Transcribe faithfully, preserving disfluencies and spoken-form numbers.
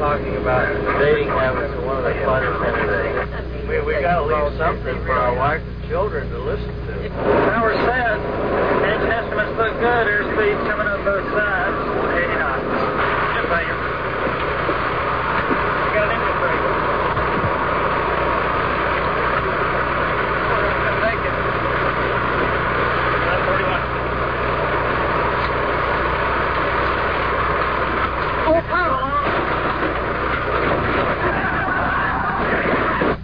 talking about dating habits and one of the funnest things. We we got to leave something for our wife and children to listen to.